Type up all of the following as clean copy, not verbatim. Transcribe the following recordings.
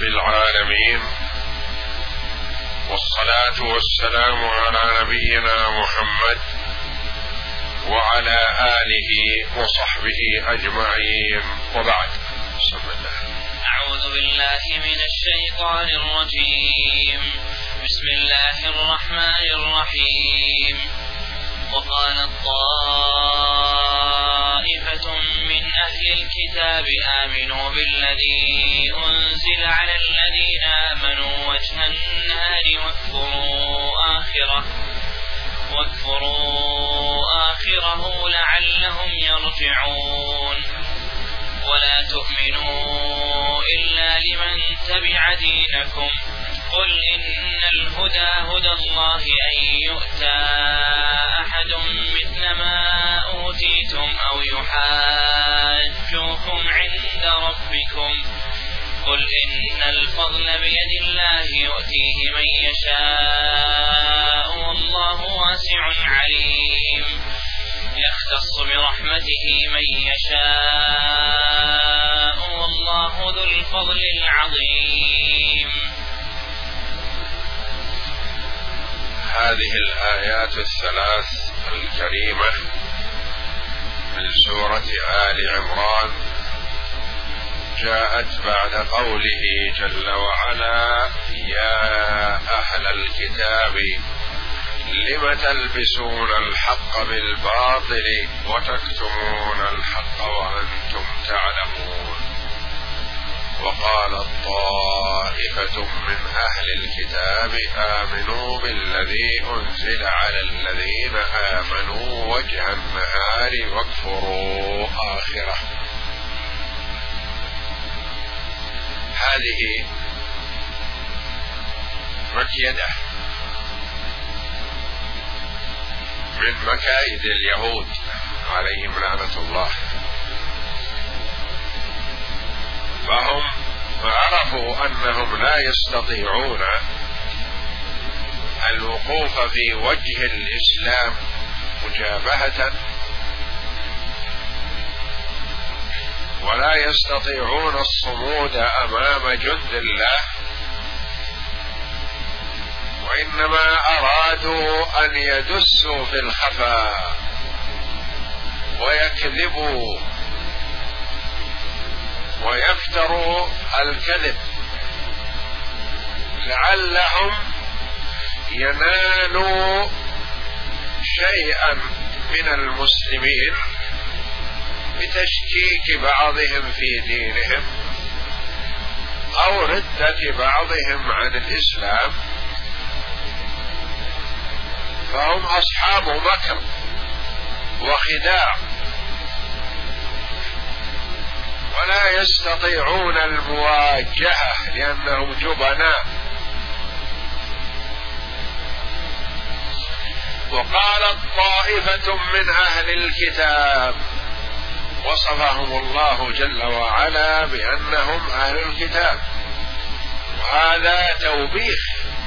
العالمين، والصلاة والسلام على نبينا محمد وعلى آله وصحبه أجمعين، وبعد. بسم الله. أعوذ بالله من الشيطان الرجيم. بسم الله الرحمن الرحيم. وقالت طائفة من أهل الكتاب آمنوا بالذي أنزل على الذين آمنوا وجه النهار واكفروا آخره لعلهم يرجعون. ولا تؤمنوا إلا لمن تبع دينكم. قل إن الهدى هدى الله أن يؤتى أحد مثل ما أوتيتم أو يحاجوكم عند ربكم. قل إن الفضل بيد الله يؤتيه من يشاء والله واسع عليم. يختص برحمته من يشاء والله ذو الفضل العظيم. هذه الآيات الثلاث الكريمة من سورة آل عمران جاءت بعد قوله جل وعلا: يا أهل الكتاب لم تلبسون الحق بالباطل وتكتمون الحق وأنتم تعلمون. وقالت طائفة من أهل الكتاب آمنوا بالذي أنزل على الذين آمنوا وجه النهار واكفروا آخره. هذه مكيدة من مكائد اليهود عليهم لعنة الله، فهم عرفوا أنهم لا يستطيعون الوقوف في وجه الإسلام مجابهة، ولا يستطيعون الصمود أمام جند الله، وإنما أرادوا أن يدسوا في الخفاء ويكذبوا ويفتروا الكذب لعلهم ينالوا شيئا من المسلمين بتشكيك بعضهم في دينهم أو ردة بعضهم عن الإسلام. فهم أصحاب مكر وخداع، ولا يستطيعون المواجهة لأنهم جبناء. وقالت طائفة من أهل الكتاب، وصفهم الله جل وعلا بأنهم أهل الكتاب، وهذا توبيخ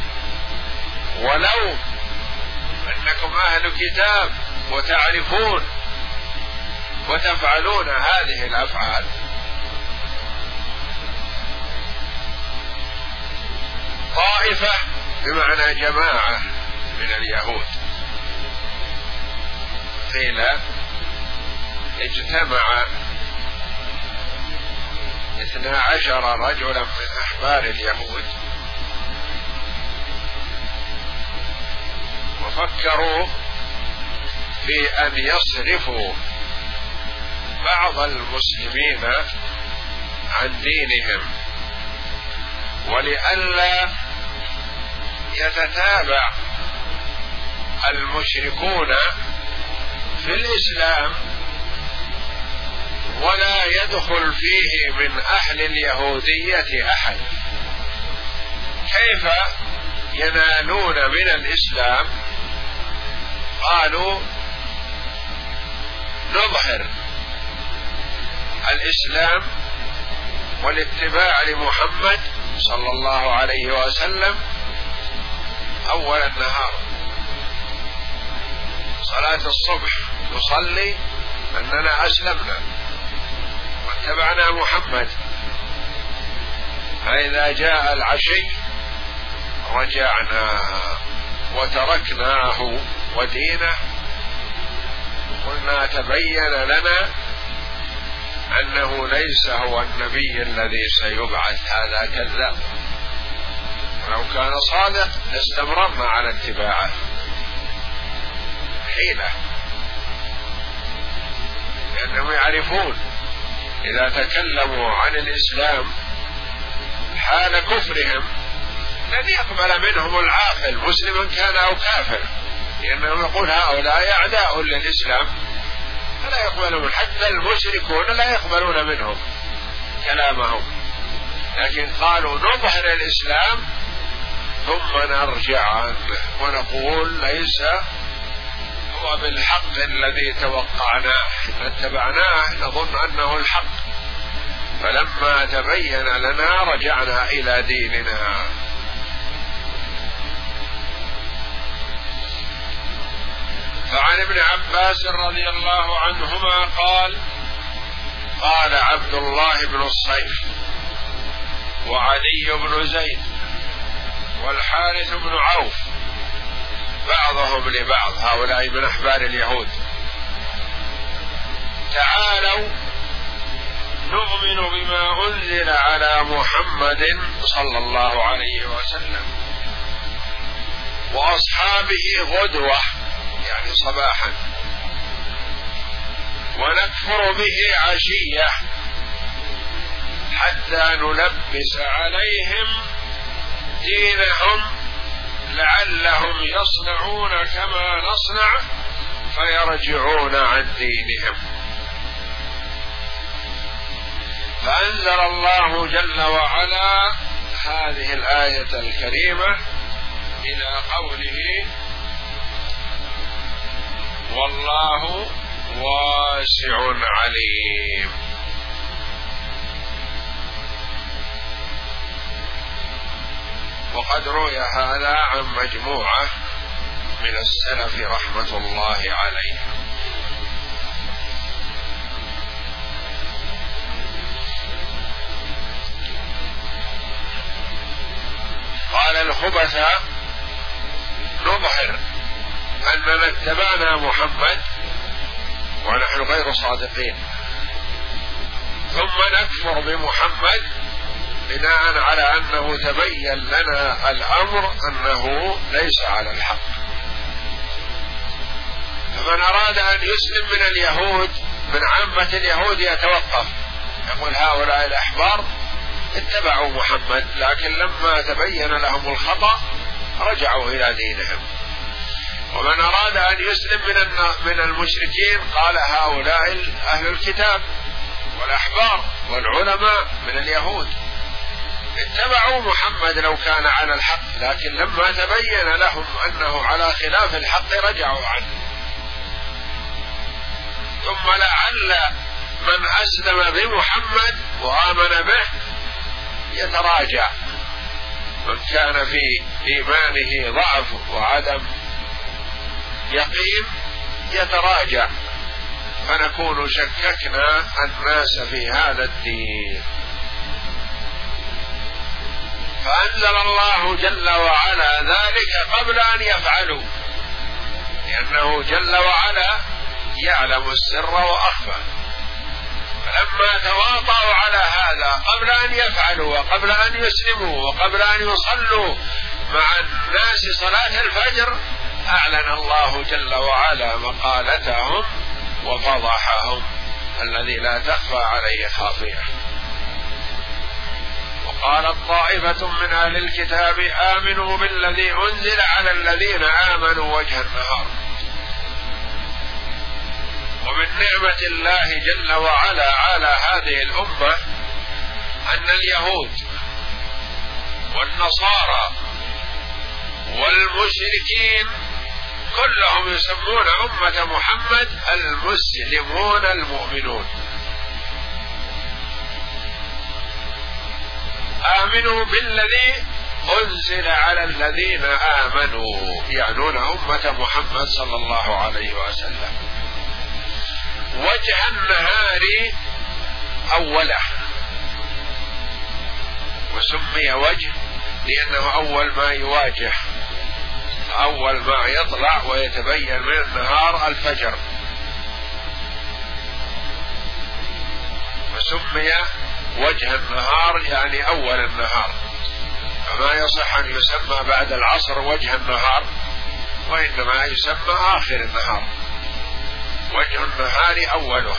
ولو أنكم أهل كتاب وتعرفون وتفعلون هذه الأفعال. طائفة بمعنى جماعة من اليهود، قيل اجتمع 12 رجلا من أحبار اليهود وفكروا في أن يصرفوا بعض المسلمين عن دينهم، ولئلا يتتابع المشركون في الإسلام ولا يدخل فيه من أهل اليهودية أحد. كيف ينالون من الإسلام؟ قالوا نظهر الإسلام والاتباع لمحمد صلى الله عليه وسلم أول النهار، صلاة الصبح نصلي أننا أسلمنا واتبعنا محمد، فإذا جاء العشي رجعنا وتركناه ودينه، قلنا تبين لنا أنه ليس هو النبي الذي سيبعث، هذا كذاب، ولو كان صادق لاستمررنا على اتباعه. حيلة، لأنهم يعرفون إذا تكلموا عن الإسلام حال كفرهم لن يقبل منهم العاقل مسلما كان أو كافر، لأنه يقول هؤلاء أعداء للإسلام فلا يقبلون، حتى المشركون لا يقبلون منهم كلامهم، لكن قالوا نظهر الإسلام ثم نرجع عنه ونقول ليس هو بالحق الذي توقعناه، اتبعناه نظن أنه الحق، فلما تبين لنا رجعنا إلى ديننا. فعن ابن عباس رضي الله عنهما قال: قال عبد الله بن الصيف وعلي بن زيد والحارث بن عوف بعضهم لبعض، هؤلاء من أحبار اليهود: تعالوا نؤمن بما أنزل على محمد صلى الله عليه وسلم وأصحابه غدوة، يعني صباحا، ونكفر به عشية حتى نلبس عليهم دينهم لعلهم يصنعون كما نصنع فيرجعون عن دينهم. فأنزل الله جل وعلا هذه الآية الكريمة إلى قوله: والله واسع عليم. وقد روي هذا عن مجموعة من السلف رحمة الله عليهم. قال الخبثاء: نظهر أننا اتبعنا محمد ونحن غير صادقين، ثم نكفر بمحمد بناء على أنه تبين لنا الأمر أنه ليس على الحق. فمن أراد أن يسلم من اليهود، من عامة اليهود، يتوقف، يقول هؤلاء الأحبار اتبعوا محمد لكن لما تبين لهم الخطأ رجعوا إلى دينهم. ومن أراد أن يسلم من المشركين قال هؤلاء أهل الكتاب والأحبار والعلماء من اليهود اتبعوا محمد لو كان على الحق، لكن لما تبين لهم أنه على خلاف الحق رجعوا عنه. ثم لعل من أسلم بمحمد وآمن به يتراجع، من كان في إيمانه ضعف وعدم يقين يتراجع، فنكون شككنا الناس في هذا الدين. فأنزل الله جل وعلا ذلك قبل أن يفعلوا، لأنه جل وعلا يعلم السر وأخفى، فلما تواطؤوا على هذا قبل أن يفعلوا وقبل أن يسلموا وقبل أن يصلوا مع الناس صلاة الفجر أعلن الله جل وعلا مقالتهم وفضحهم الذي لا تخفى عليه خافية. وقالت طائفة من أهل الكتاب آمنوا بالذي أنزل على الذين آمنوا وجه النهار. ومن نعمة الله جل وعلا على هذه الأمة أن اليهود والنصارى والمشركين كلهم يسمون أمة محمد المسلمون المؤمنون. آمنوا بالذي أنزل على الذين آمنوا، يعنون أمة محمد صلى الله عليه وسلم. وجه النهار أوله، وسمي وجه لأنه أول ما يواجه، أول ما يطلع ويتبين من النهار الفجر، وسمي وجه النهار يعني أول النهار، فما يصح أن يسمى بعد العصر وجه النهار، وإنما يسمى آخر النهار، وجه النهار أوله.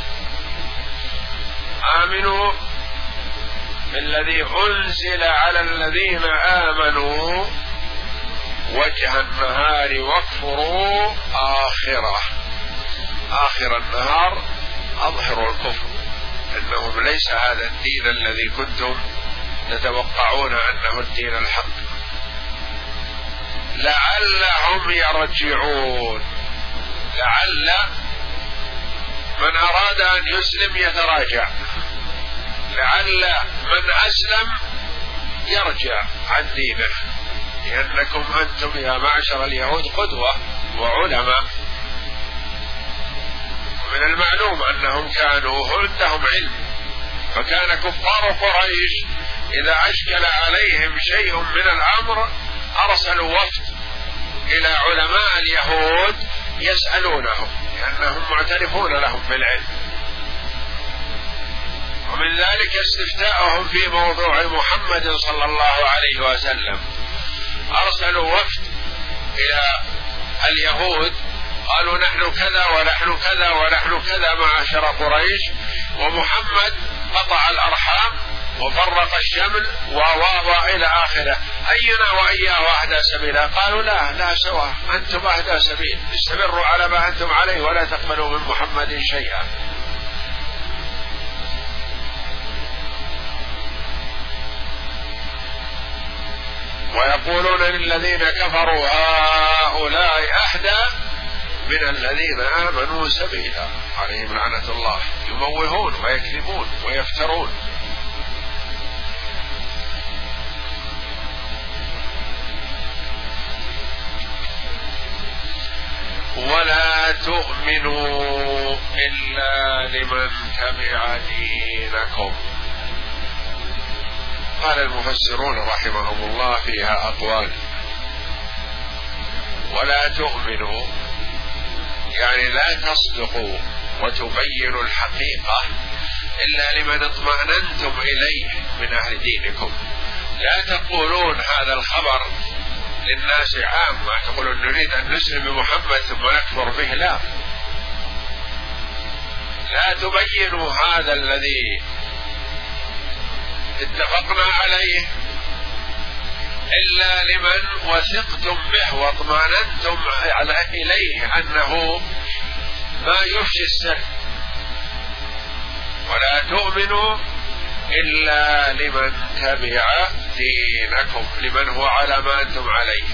آمنوا بالذي أنزل على الذين آمنوا وجه النهار واكفروا آخره، آخر النهار أظهروا الكفر، إنه ليس هذا الدين الذي كنتم تتوقعون أنه الدين الحق، لعلهم يرجعون. لعل من أراد أن يسلم يتراجع، لعل من أسلم يرجع عن دينه، لأنكم أنتم يا معشر اليهود قدوة وعلماء، من المعلوم أنهم كانوا عندهم علم، فكان كفار قريش إذا أشكل عليهم شيء من الأمر أرسلوا وفد إلى علماء اليهود يسألونهم، لأنهم معترفون لهم بالعلم. ومن ذلك استفتاءهم في موضوع محمد صلى الله عليه وسلم، أرسلوا وفد إلى اليهود قالوا نحن كذا ونحن كذا ونحن كذا معاشر قريش، ومحمد قطع الأرحام وفرق الشمل وواضع إلى آخره، أينا وإياه أهدى سبيلا؟ قالوا لا سواء، أنتم أهدى سبيل، استمروا على ما أنتم عليه ولا تقبلوا من محمد شيئا. ويقولون للذين كفروا هؤلاء أهدى من الذين آمنوا سبيلا، عليهم لعنة الله، يموهون ويكذبون ويفترون. ولا تؤمنوا إلا لمن تبع دينكم. قال المفسرون رحمهم الله فيها أقوال. ولا تؤمنوا يعني لا تصدقوا وتبينوا الحقيقة إلا لمن اطمأننتم إليه من أهل دينكم. لا تقولون هذا الخبر للناس عامة، تقولون نريد أن نسلم بمحمد ثم نكفر به، لا تبينوا هذا الذي اتفقنا عليه إلا لمن وثقتم به واطمأننتم إليه أنه ما يفشي السر. ولا تؤمنوا إلا لمن تبع دينكم، لمن هو على ما أنتم عليه.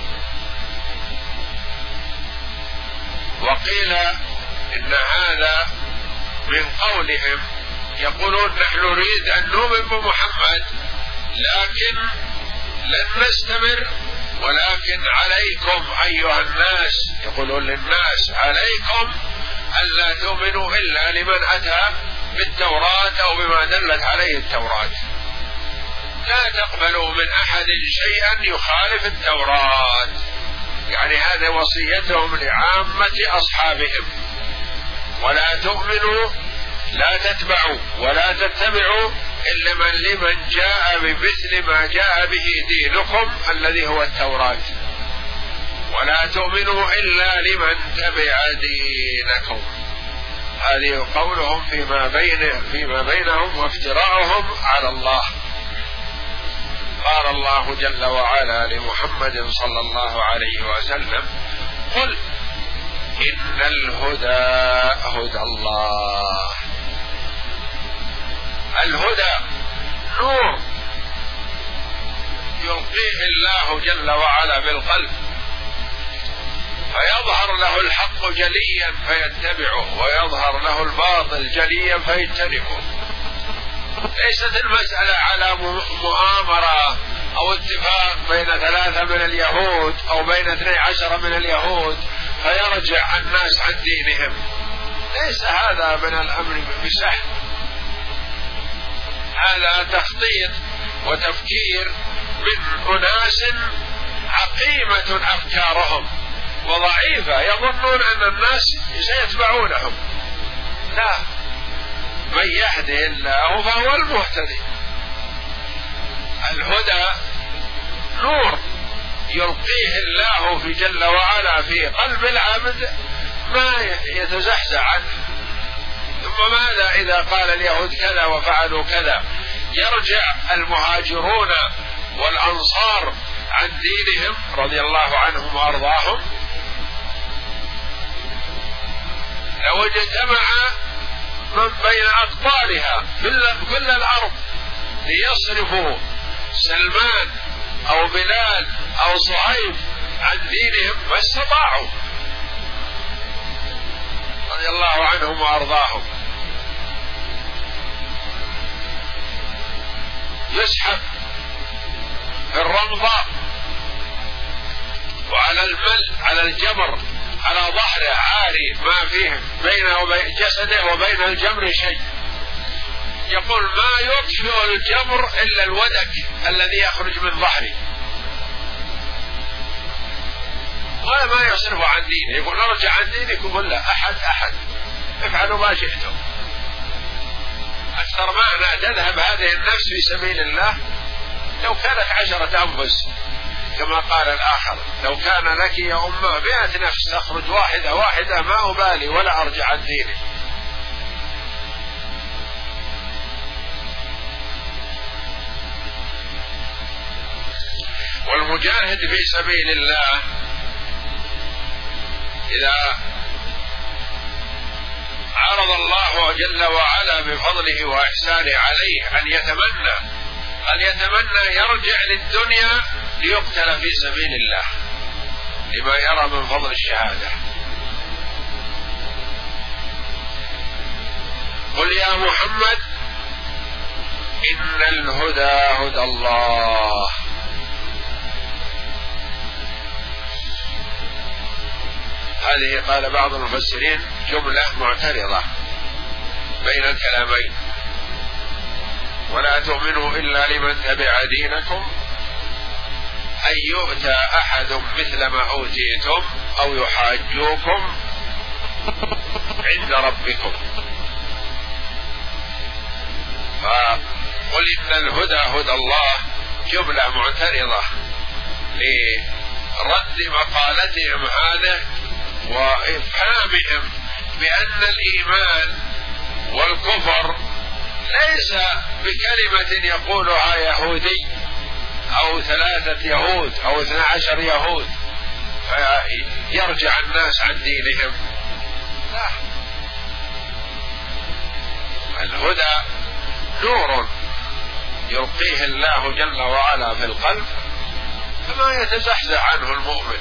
وقيل إن هذا من قولهم، يقولون نحن نريد أن نؤمن بمحمد لكن لن نستمر، ولكن عليكم أيها الناس، يقولون للناس عليكم ألا تؤمنوا إلا لمن أتى بالتوراة أو بما دلت عليه التوراة، لا تقبلوا من أحد شيئا يخالف التوراة، يعني هذا وصيتهم لعامة أصحابهم. ولا تؤمنوا لا تتبعوا ولا تتبعوا إلا لمن جاء بمثل ما جاء به دينكم الذي هو التوراة. ولا تؤمنوا إلا لمن تبع دينكم. هذه قولهم فيما بينهم وافتراءهم على الله. قال الله جل وعلا لمحمد صلى الله عليه وسلم: قل إن الهدى هدى الله. الهدى نور يلقيه الله جل وعلا بالقلب، فيظهر له الحق جليا فيتبعه، ويظهر له الباطل جليا فيجتنبه. ليست المسألة على مؤامرة أو اتفاق بين 3 من اليهود أو بين 12 من اليهود فيرجع الناس عن دينهم، ليس هذا من الأمر بسهل، هذا تخطيط وتفكير من أناس عقيمة أفكارهم وضعيفة يظنون أن الناس سيتبعونهم. لا، من يهده الله فهو المهتدي. الهدى نور يلقيه الله في جل وعلا في قلب العبد ما يتزحزح عنه. ثم ماذا إذا قال اليهود كذا وفعلوا كذا؟ يرجع المهاجرون والأنصار عن دينهم رضي الله عنهم وأرضاهم. لو اجتمع من بين أقطارها كل الأرض ليصرفوا سلمان أو بلال أو صهيب عن دينهم ما استطاعوا رضي الله عنهم وأرضاهم. يسحب في الرمضة وعلى المل على الجمر على ظهره عاري ما فيه بينه وبين جسده وبين الجمر شيء. يقول ما يطفئ الجمر إلا الودك الذي يخرج من ظهري، وما يصرف عن دينه. يقول ارجع عن دينك، يقول لا، أحد افعلوا ما شئتم. أكثر معنى تذهب هذه النفس في سبيل الله لو كانت 10 أنفس، كما قال الآخر لو كان لك يا أمة 100 نفس تخرج واحدة ما أبالي ولا أرجع عن ديني. والمجاهد في سبيل الله إذا عرض الله جل وعلا بفضله وإحسانه عليه أن يتمنى يرجع للدنيا ليقتل في سبيل الله لما يرى من فضل الشهادة. قل يا محمد إن الهدى هدى الله. هذه قال بعض المفسرين جملة معترضة بين الكلامين: ولا تؤمنوا إلا لمن تبع دينكم أن يؤتى أحد مثل ما أوتيتم أو يحاجوكم عند ربكم. فقل إن الهدى هدى الله جملة معترضة لرد مقالتهم هذه وإفهامهم بأن الإيمان والكفر ليس بكلمة يقولها يهودي أو 3 يهود أو 12 يهود فيرجع الناس عن دينهم. لا، الهدى نور يلقيه الله جل وعلا في القلب فما يتزحزح عنه المؤمن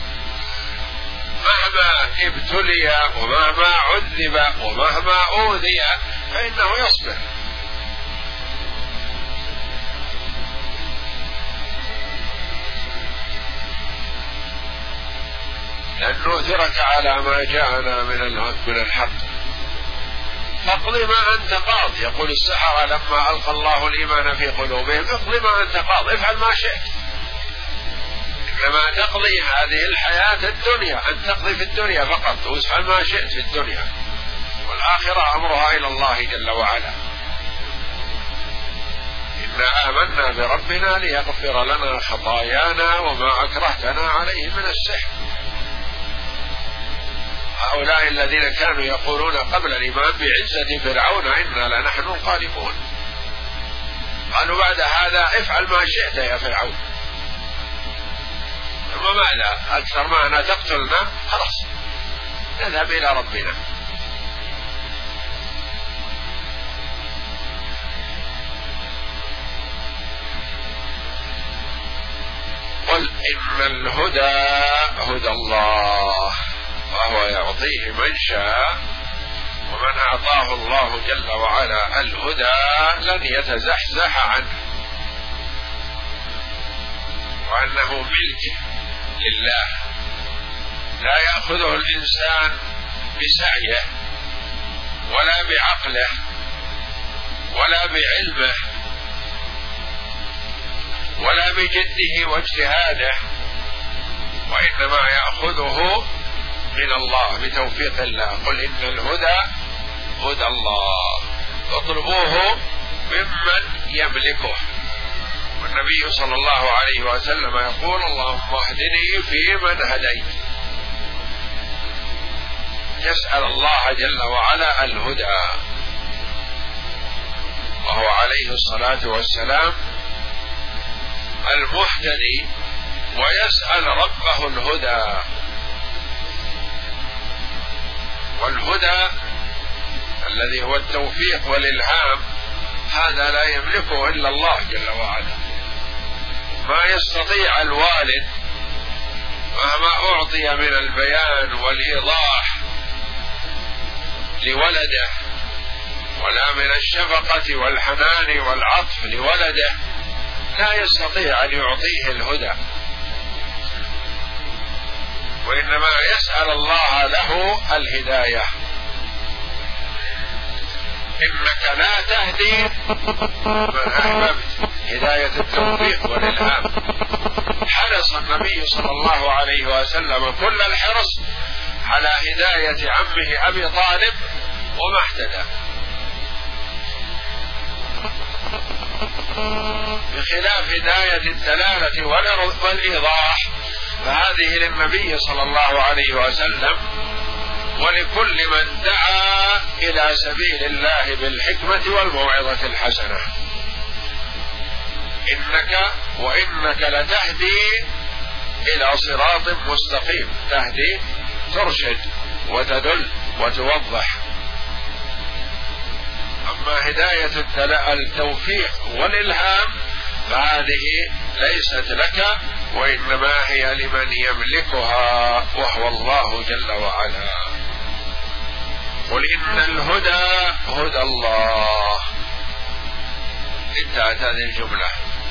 مهما ابتلي ومهما عذب ومهما أوذي فإنه يصبر. لأن نؤثرك على ما جاءنا من الحق فاقض ما أنت قاض. يقول السحرة لما ألقى الله الإيمان في قلوبهم: اقض ما أنت قاض، افعل ما شئت، إنما تقضي هذه الحياة الدنيا، أن تقضي في الدنيا فقط وافعل ما شئت في الدنيا، والآخرة أمرها إلى الله جل وعلا. إنا آمنا بربنا ليغفر لنا خطايانا وما أكرهتنا عليه من السحر. هؤلاء الذين كانوا يقولون قبل الإيمان بعزة فرعون إنا لنحن الغالبون، قالوا بعد هذا افعل ما شئت يا فرعون. ثم ماذا؟ أكثر ما أنا تقتلنا، خلاص نذهب إلى ربنا. قل إن الهدى هدى الله وهو يعطيه من شاء، ومن أعطاه الله جل وعلا الهدى لن يتزحزح عنه، وأنه ملك لله لا يأخذه الإنسان بسعيه ولا بعقله ولا بعلمه، ولا بجده واجتهاده، وإنما يأخذه من الله بتوفيق الله. قل إن الهدى هدى الله فاطلبوه ممن يملكه. والنبي صلى الله عليه وسلم يقول اللهم اهدني فيمن هديت، يسأل الله جل وعلا الهدى، وهو عليه الصلاة والسلام المهتدي، ويسأل ربه الهدى. والهدى الذي هو التوفيق والإلهام هذا لا يملكه إلا الله جل وعلا. ما يستطيع الوالد مهما أعطي من البيان والإيضاح لولده، ولا من الشفقة والحنان والعطف لولده، لا يستطيع أن يعطيه الهدى، وإنما يسأل الله له الهداية. إنك لا تهدي من أحببت، هداية التوفيق والإلهام. حرص النبي صلى الله عليه وسلم كل الحرص على هداية عمه أبي طالب، وما اهتدى، بخلاف هداية الدلالة والإيضاح فهذه للنبي صلى الله عليه وسلم ولكل من دعا إلى سبيل الله بالحكمة والموعظة الحسنة. وإنك لتهدي إلى صراط مستقيم، تهدي ترشد وتدل وتوضح. أما هداية التوفيق والإلهام فهذه ليست لك، وإنما هي لمن يملكها وهو الله جل وعلا. قل إن الهدى هدى الله. انتهت هذه الجملة.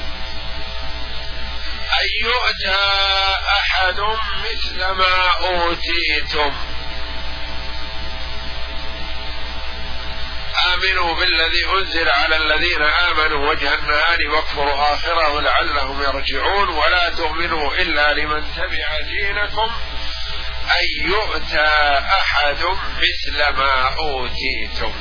أن يؤتى أحد مثل ما أوتيتم. آمنوا بالذي أنزل على الذين آمنوا وجه النهار واكفروا آخره لعلهم يرجعون، ولا تؤمنوا إلا لمن تبع دينكم. أن يؤتى أحد مثل ما أوتيتم.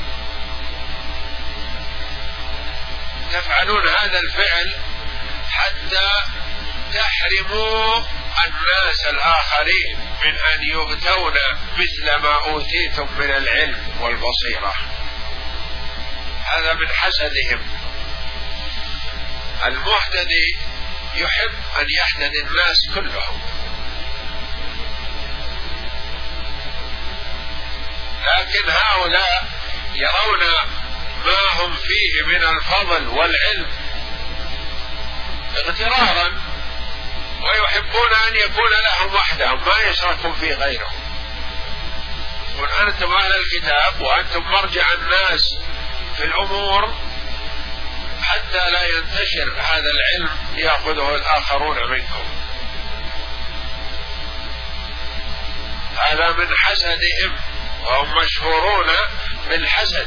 تفعلون هذا الفعل حتى تحرموا الناس الآخرين من أن يؤتون مثل ما أوتيتم من العلم والبصيرة. هذا من حسدهم. المهتدي يحب أن يهتدي الناس كلهم، لكن هؤلاء يرون ما هم فيه من الفضل والعلم اغترارا، ويحبون أن يكون لهم وحدهم ما يشركون في غيرهم. قل أنتم أهل الكتاب وأنتم مرجع الناس في الأمور حتى لا ينتشر هذا العلم يأخذه الآخرون منكم. هذا من حسدهم، وهم مشهورون بالحسد.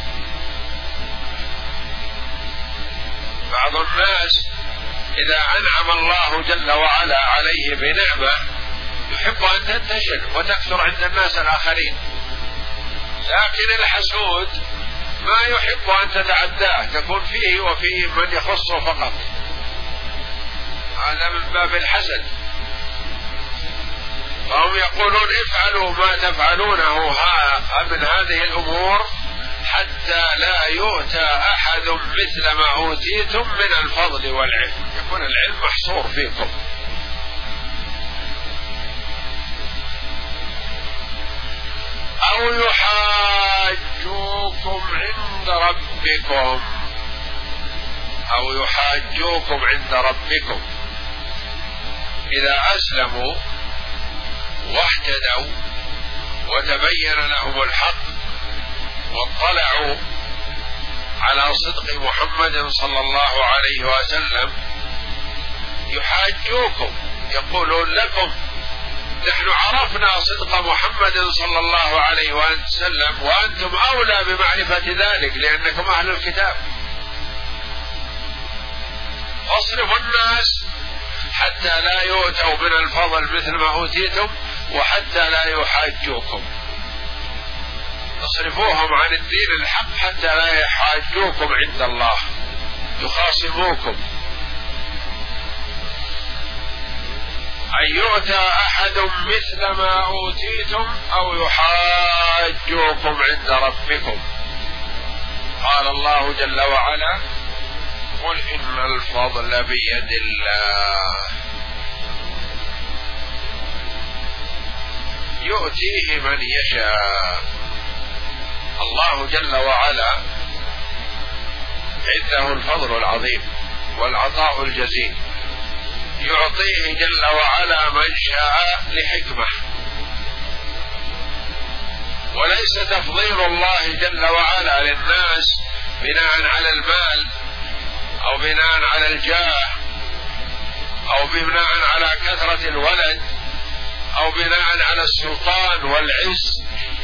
بعض الناس إذا أنعم الله جل وعلا عليه بنعمة يحب أن تنتشر وتكثر عند الناس الآخرين، لكن الحسود ما يحب أن تتعداه، تكون فيه وفيه من يخصه فقط. هذا من باب الحسد. فهم يقولون افعلوا ما تفعلونه من هذه الأمور حتى لا يؤتى أحد مثل ما أوتيتم من الفضل والعلم، يكون العلم محصور فيكم. أو يحاجوكم عند ربكم، أو يحاجوكم عند ربكم إذا أسلموا واهتدوا وتبين لهم الحق واطلعوا على صدق محمد صلى الله عليه وسلم، يحاجوكم، يقولون لكم نحن عرفنا صدق محمد صلى الله عليه وسلم وأنتم أولى بمعرفة ذلك لأنكم أهل الكتاب. واصرفوا الناس حتى لا يؤتوا من الفضل مثل ما أوتيتم وحتى لا يحاجوكم. اصرفوهم عن الدين الحق حتى لا يحاجوكم عند الله، يخاصموكم. أن يؤتى أحد مثل ما أوتيتم أو يحاجوكم عند ربكم. قال الله جل وعلا: قل إن الفضل بيد الله يؤتيه من يشاء. الله جل وعلا عنده الفضل العظيم والعطاء الجزيل، يعطيه جل وعلا من شاء لحكمة، وليس تفضيل الله جل وعلا للناس بناء على المال أو بناء على الجاه أو بناء على كثرة الولد أو بناء على السلطان والعز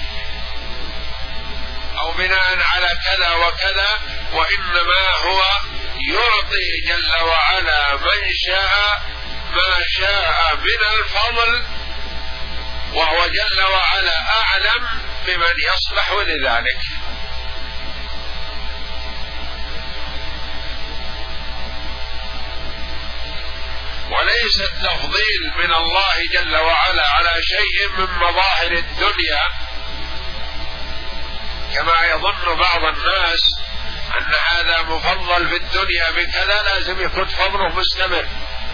أو بناء على كذا وكذا، وإنما هو يعطي جل وعلا من شاء ما شاء من الفضل، وهو جل وعلا أعلم بمن يصلح لذلك. وليس التفضيل من الله جل وعلا على شيء من مظاهر الدنيا كما يظن بعض الناس أن هذا مفضل في الدنيا بكذا لازم يكون فضله مستمر.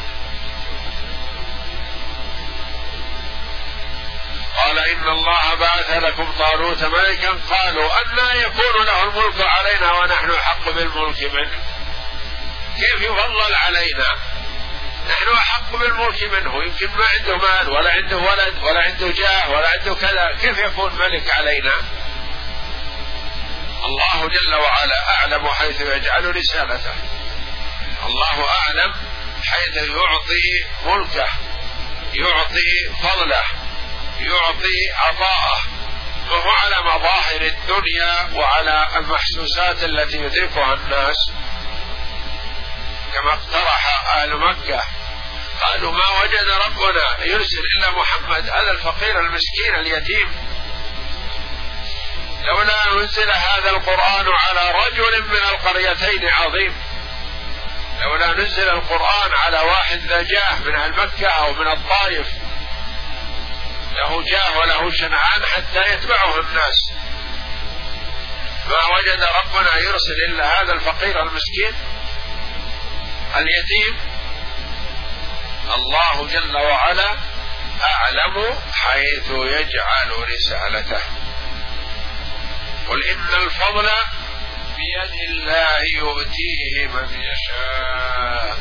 قال: إن الله بعث لكم طالوت ملكا قالوا أنى يكون له الملك علينا ونحن أحق بالملك منه. كيف يفضل علينا؟ نحن أحق بالملك منه، يمكن ما عنده مال ولا عنده ولد ولا عنده جاه ولا عنده كذا، كيف يكون ملك علينا؟ الله جل وعلا أعلم حيث يجعل رسالته، الله أعلم حيث يعطي ملكه، يعطي فضله، يعطي عطاءه، وهو على مظاهر الدنيا وعلى المحسوسات التي يدركها الناس. كما اقترح أهل مكة قالوا: ما وجد ربنا يرسل إلا محمد، هذا الفقير المسكين اليتيم، لولا نزل هذا القرآن على رجل من القريتين عظيم. لولا نزل القرآن على واحد ذا جاه من أهل مكة أو من الطائف، له جاه وله شنعان حتى يتبعه الناس. ما وجد ربنا يرسل إلا هذا الفقير المسكين اليتيم. الله جل وعلا أعلم حيث يجعل رسالته. قل إن الفضل بيد الله يؤتيه من يشاء.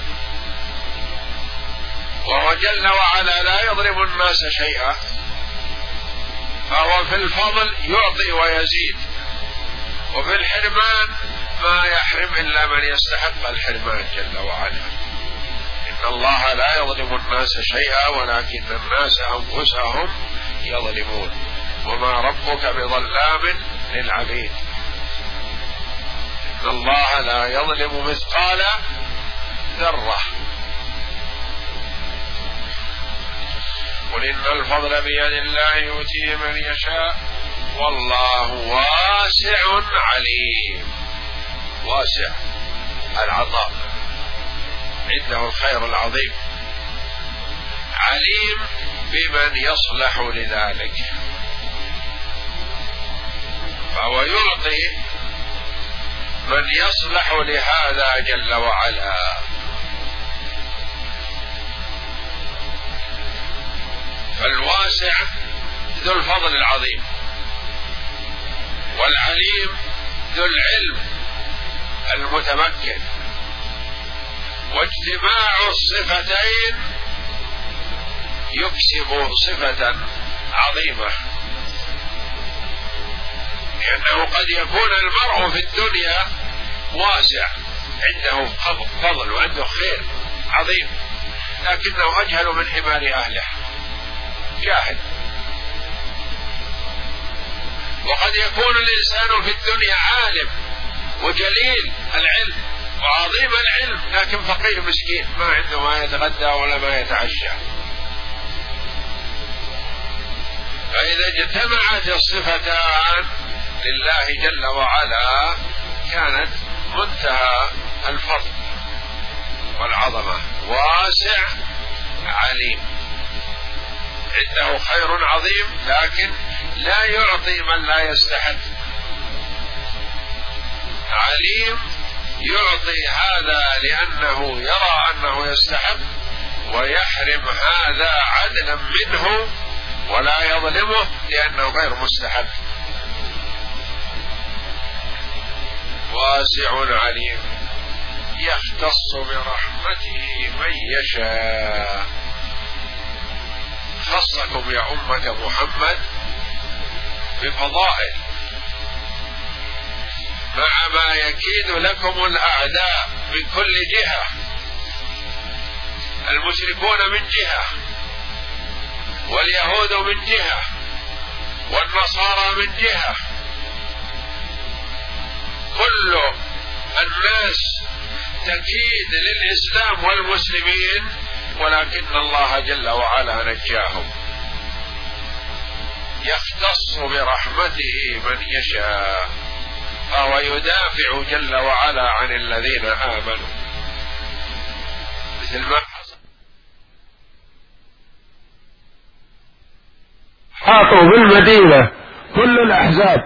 وهو جل وعلا لا يظلم الناس شيئا، فهو في الفضل يعطي ويزيد، وفي الحرمان ما يحرم إلا من يستحق الحرمان جل وعلا. إن الله لا يظلم الناس شيئا ولكن الناس أنفسهم يظلمون، وما ربك بظلام للعبيد. إن الله لا يظلم مثقال ذرة. قل إن الفضل بيد الله يؤتيه من يشاء والله واسع عليم. واسع العطاء، عنده الخير العظيم، عليم بمن يصلح لذلك، فهو يعطي من يصلح لهذا جل وعلا. فالواسع ذو الفضل العظيم، والعليم ذو العلم المتمكن، واجتماع الصفتين يكسب صفة عظيمة، لأنه قد يكون المرء في الدنيا واسع، عنده فضل وعنده خير عظيم، لكنه أجهل من حمار أهله، جاهل. وقد يكون الإنسان في الدنيا عالم وجليل العلم وعظيم العلم لكن فقير مسكين ما عنده ما يتغدى ولا ما يتعشى. فإذا اجتمعت الصفتان لله جل وعلا كانت منتهى الفضل والعظمة. واسع عليم، عنده خير عظيم لكن لا يعطي من لا يستحق. عليم يعطي هذا لأنه يرى أنه يستحق، ويحرم هذا عدلا منه ولا يظلمه لأنه غير مستحق. واسع عليم يختص برحمته من يشاء. خصكم يا أمة محمد بفضائل مع ما يكيد لكم الأعداء من كل جهة، المشركون من جهة، واليهود من جهة، والنصارى من جهة، كل الناس تكيد للإسلام والمسلمين، ولكن الله جل وعلا نجاهم. يختص برحمته من يشاء، فهو يدافع جل وعلا عن الذين آمنوا، مثل ما حاطوا بالمدينة كل الأحزاب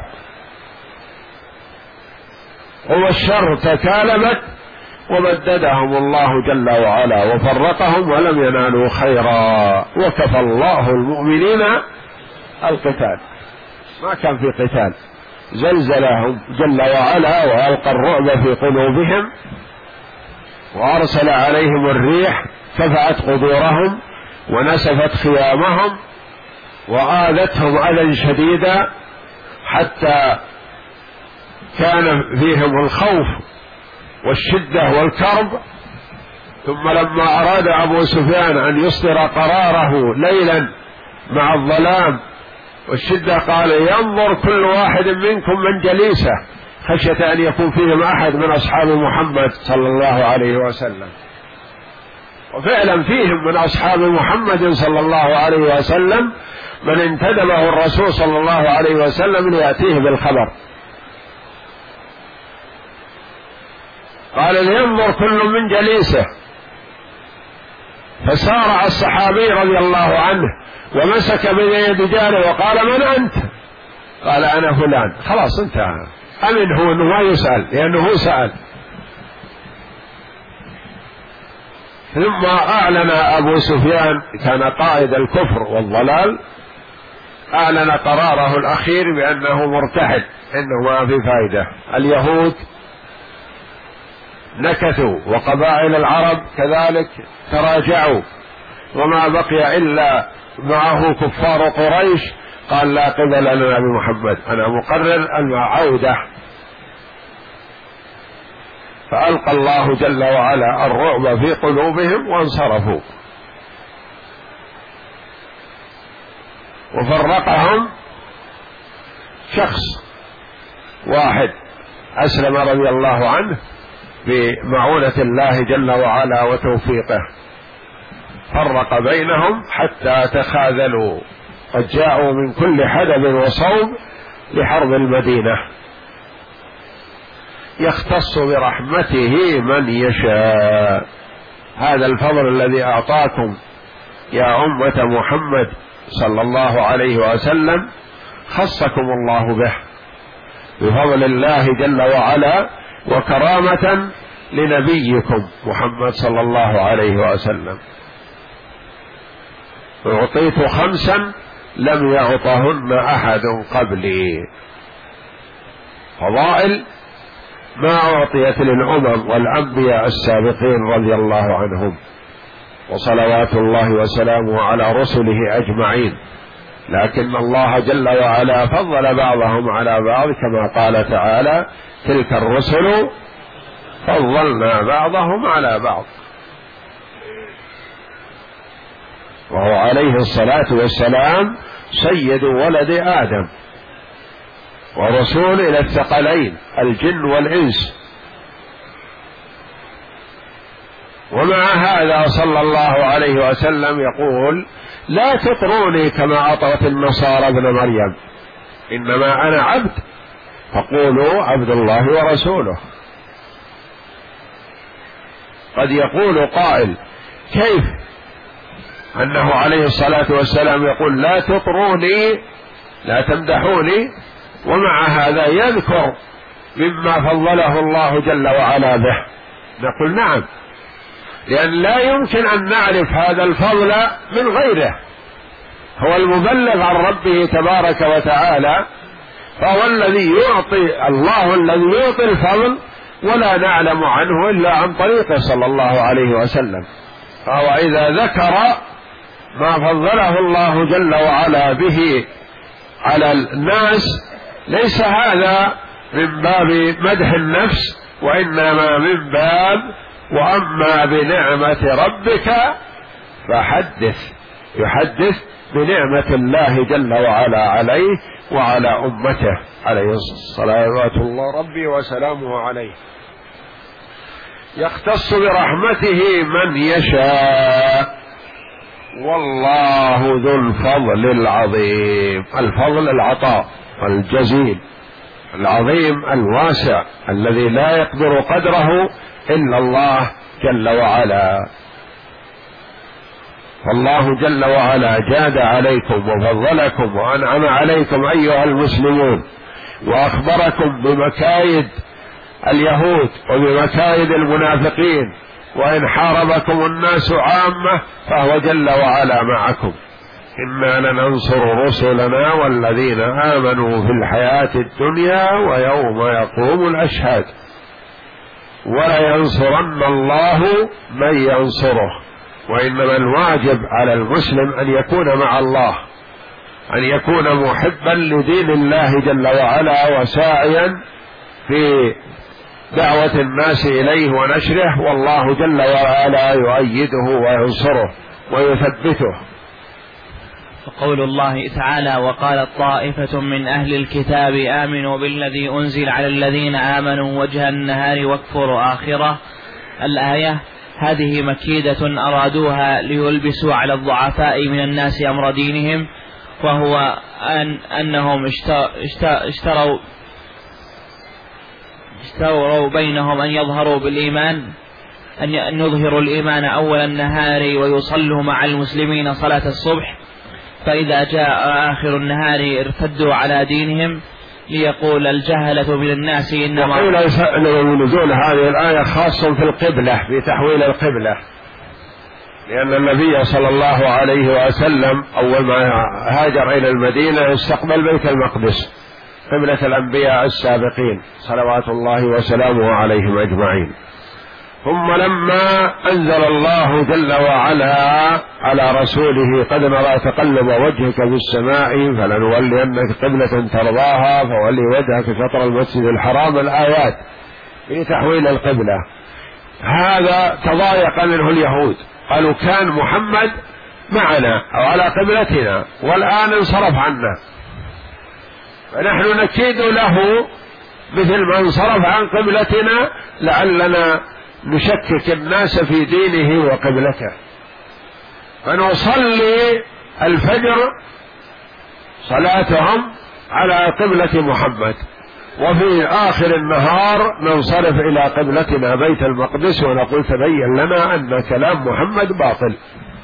والشر تكالبت ومددهم الله جل وعلا وفرقهم ولم ينالوا خيرا، وكفى الله المؤمنين القتال. ما كان في قتال، زلزلهم جل وعلا وألقى الرعب في قلوبهم، وأرسل عليهم الريح ففعت قدورهم ونسفت خيامهم وآذتهم أذى شديدا حتى كان فيهم الخوف والشدة والكرب. ثم لما أراد أبو سفيان أن يصدر قراره ليلا مع الظلام والشدة قال ينظر كل واحد منكم من جليسه، خشية أن يكون فيهم أحد من أصحاب محمد صلى الله عليه وسلم. وفعلا فيهم من أصحاب محمد صلى الله عليه وسلم من انتدبه الرسول صلى الله عليه وسلم ليأتيه بالخبر، قال لينظر كل من جليسه. فسارع الصحابي رضي الله عنه ومسك بيد جاره وقال من أنت؟ قال أنا فلان. خلاص انتهى، أمن هو أنه ما يسأل لأنه هو سأل. ثم أعلن أبو سفيان كان قائد الكفر والضلال، أعلن قراره الأخير بأنه مرتحل، إنه ما في فائدة. اليهود نكثوا وقبائل العرب كذلك تراجعوا، وما بقي إلا معه كفار قريش. قال لا قبل لنا بمحمد، أنا مقرر العودة. فألقى الله جل وعلا الرعب في قلوبهم وانصرفوا، وفرقهم شخص واحد أسلم رضي الله عنه بمعونة الله جل وعلا وتوفيقه، فرق بينهم حتى تخاذلوا، قد جاءوا من كل حدب وصوب لحرب المدينة. يختص برحمته من يشاء. هذا الفضل الذي أعطاكم يا أمة محمد صلى الله عليه وسلم خصكم الله به بفضل الله جل وعلا وكرامة لنبيكم محمد صلى الله عليه وسلم. أعطيت 5 لم يعطهن أحد قبلي، فضائل ما أعطيت للأمم والأنبياء السابقين رضي الله عنهم، وصلوات الله وسلامه على رسله أجمعين، لكن الله جل وعلا فضل بعضهم على بعض كما قال تعالى تلك الرسل فضلنا بعضهم على بعض. وهو عليه الصلاة والسلام سيد ولد آدم ورسول إلى الثقلين الجن والإنس، ومع هذا صلى الله عليه وسلم يقول لا تطروني كما أطرت النصارى ابن مريم، إنما أنا عبد فقولوا عبد الله ورسوله. قد يقول قائل كيف أنه عليه الصلاة والسلام يقول لا تطروني لا تمدحوني، ومع هذا يذكر مما فضله الله جل وعلا به؟ نقول نعم، لأن لا يمكن أن نعرف هذا الفضل من غيره، هو المبلغ عن ربه تبارك وتعالى، فهو الذي يعطي، الله الذي يعطي الفضل، ولا نعلم عنه إلا عن طريقه صلى الله عليه وسلم. فهو إذا ذكر ما فضله الله جل وعلا به على الناس ليس هذا من باب مدح النفس، وإنما من باب وأما بنعمة ربك فحدث، يحدث بنعمة الله جل وعلا عليه وعلى أمته عليه صلوات الله ربي وسلامه عليه. يختص برحمته من يشاء والله ذو الفضل العظيم. الفضل العطاء الجزيل العظيم الواسع الذي لا يقدر قدره إلا الله جل وعلا. فالله جل وعلا جاد عليكم وفضلكم وأنعم عليكم أيها المسلمون، وأخبركم بمكايد اليهود وبمكايد المنافقين، وإن حاربكم الناس عامة فهو جل وعلا معكم. إنا لننصر رسلنا والذين آمنوا في الحياة الدنيا ويوم يقوم الأشهاد ولينصرن الله من ينصره. وإنما الواجب على المسلم أن يكون مع الله، أن يكون محبا لدين الله جل وعلا وساعيا في دعوة الناس إليه ونشره، والله جل وعلا يؤيده وينصره ويثبته. وقول الله تعالى وقالت طائفة من أهل الكتاب آمنوا بالذي أنزل على الذين آمنوا وجه النهار واكفروا آخره. الآية هذه مكيدة أرادوها ليلبسوا على الضعفاء من الناس أمر دينهم، وهو أنهم اشتروا بينهم أن يظهروا بالإيمان، أن يظهروا الإيمان أول النهار ويصلوا مع المسلمين صلاة الصبح، فإذا جاء آخر النهار ارتدوا على دينهم، ليقول الجهلة من الناس إنما. وقيل نزول هذه الآية خاص في القبلة، في تحويل القبلة، لأن النبي صلى الله عليه وسلم أول ما هاجر إلى المدينة استقبل بيت المقدس قبلة الأنبياء السابقين صلوات الله وسلامه عليهم أجمعين. ثم لما أنزل الله جل وعلا على رسوله قد نرى تقلب وجهك في السماء فلنولينك قبلة ترضاها فولي وجهك شطر المسجد الحرام، الآيات في تحويل القبلة. هذا تضايق منه اليهود، قالوا كان محمد معنا أو على قبلتنا والآن انصرف عنا، فنحن نكيد له مثل ما انصرف عن قبلتنا لعلنا نشكك الناس في دينه وقبلته، فنصلي الفجر صلاتهم على قبلة محمد، وفي آخر النهار ننصرف إلى قبلتنا بيت المقدس ونقول تبين لنا أن كلام محمد باطل.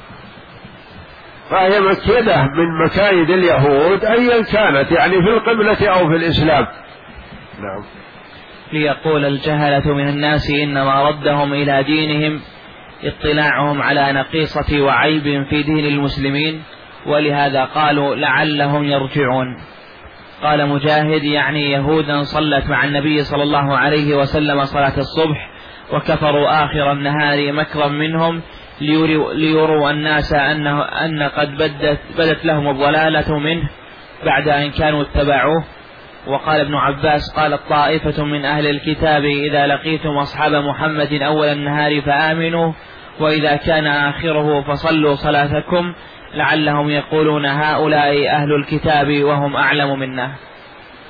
فهي مكيدة من مكايد اليهود أيا كانت، يعني في القبلة أو في الإسلام. نعم. ليقول الجهلة من الناس إنما ردهم إلى دينهم اطلاعهم على نقيصة وعيب في دين المسلمين، ولهذا قالوا لعلهم يرجعون. قال مجاهد يعني يهودا صلت مع النبي صلى الله عليه وسلم صلاة الصبح وكفروا آخر النهار مكرا منهم ليروا الناس أن قد بدت لهم الضلالة منه بعد أن كانوا اتبعوه. وقال ابن عباس قالت طائفة من أهل الكتاب إذا لقيتم أصحاب محمد أول النهار فآمنوا وإذا كان آخره فصلوا صلاتكم، لعلهم يقولون هؤلاء أهل الكتاب وهم أعلم منا.